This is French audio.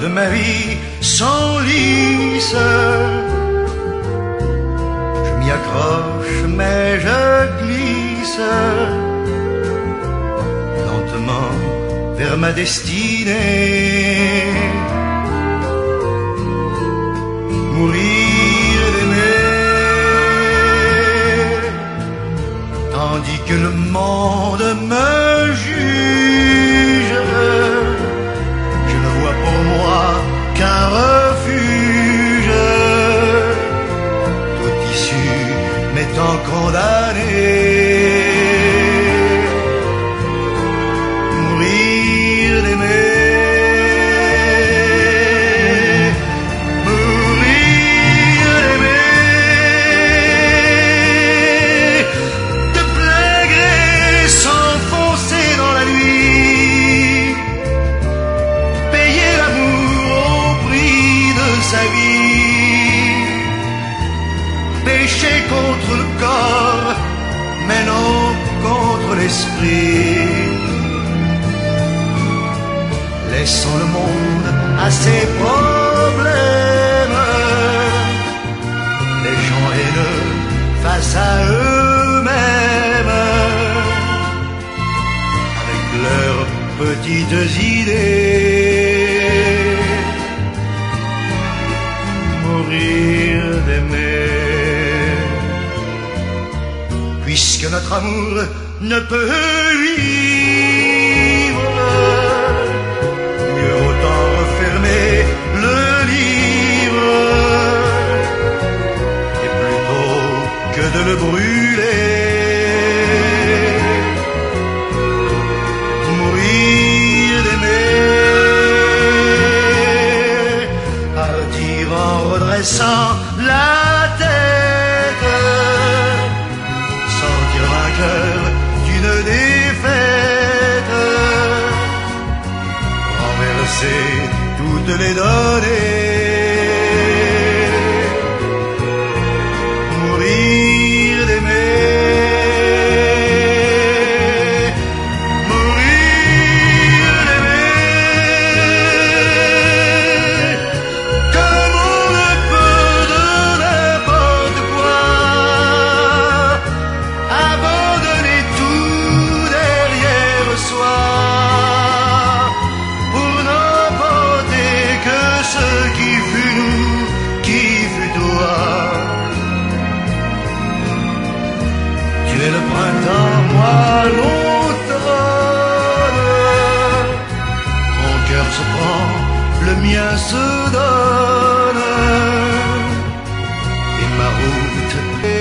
de ma vie s'enlise. Je m'y accroche mais je glisse lentement vers ma destinée. Mourir d'aimer, tandis que le monde me juge. Je ne vois pour moi qu'un refuge, toute issue m'étant condamné. Mourir d'aimer, sa vie, pécher contre le corps, mais non contre l'esprit. Laissons le monde à ses problèmes, les gens haineux face à eux-mêmes, avec leurs petites idées. Mourir d'aimer, puisque notre amour ne peut vivre, mieux autant refermer le livre, et plutôt que de le brûler. Mourir d'aimer, en redressant la tête, sortir vainqueur d'une défaite, renverser toutes les données. Mourir d'aimer, le printemps, moi l'automne. Mon cœur se prend, le mien se donne, et ma route